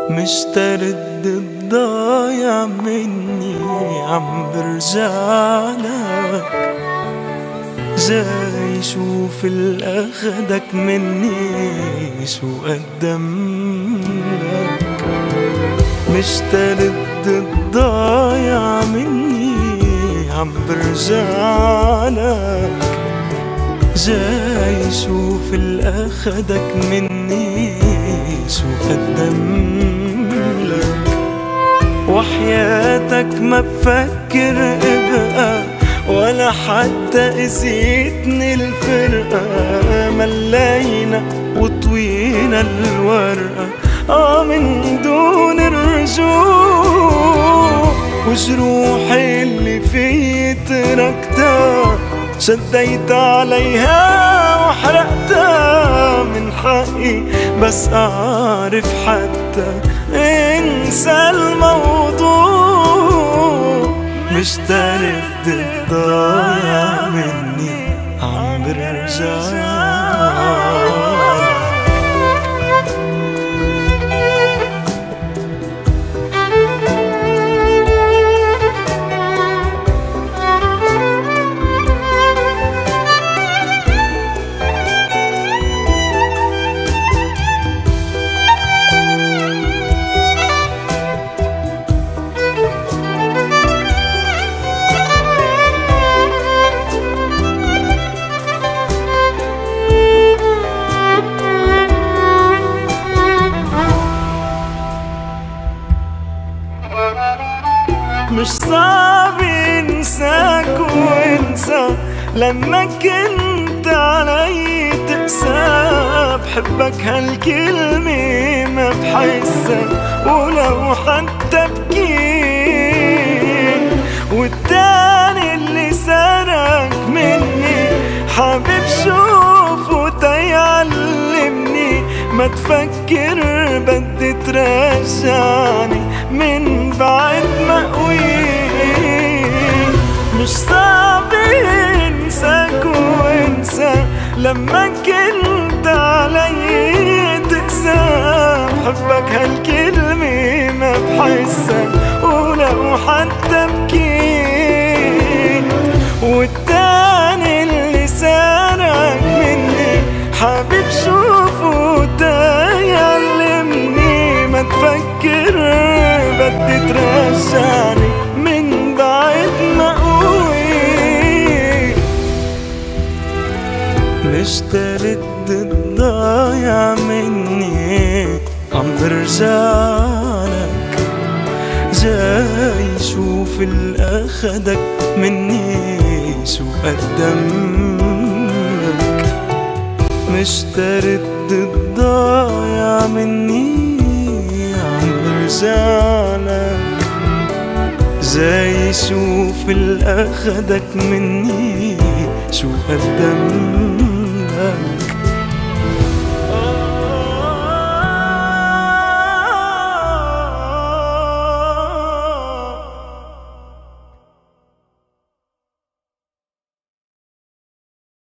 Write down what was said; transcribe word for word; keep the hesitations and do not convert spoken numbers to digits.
مشترد الضايع مني عم برجعلك، جاي شوف الأخدك مني شو قدملك. مشترد الضايع مني عم برجعلك، جاي شوف الأخدك مني شو قدملك. وحياتك ما بفكر ابقى ولا حتى قسيتني الفرقة، ملينا وطوينا الورقة آه من دون الرجوع. وجروحي اللي في تركتها شديت عليها وحرقتها، من حقي بس أعرف حتى انسى الموضوع. مشترد الضايع مني عم برجعلك. مش صعب انساك وانسى لما كنت علي تقسى. بحبك هالكلمة ما بحسها ولو حتى بكيت. والتاني اللي سرق مني حابب شوفه تيعلمني، ما تفكر بدي ترجعني من بعد ما قويت. مش صعب انساك وانسى لما كنت علي تقسى. بحبك هالكلمة ما بحسها ولو حتى بكيت. والتاني اللي سرق مني حابب شوفه تيعلمني، ما تفكر بدي ترجعني من بعد ما قوي. مشترد الضايع مني عم برجعلك، جاي شوف الأخدك مني شو قدملك. مشترد الضايع مني عم برجعلك، جاي شوف الأخدك مني شو قدملك.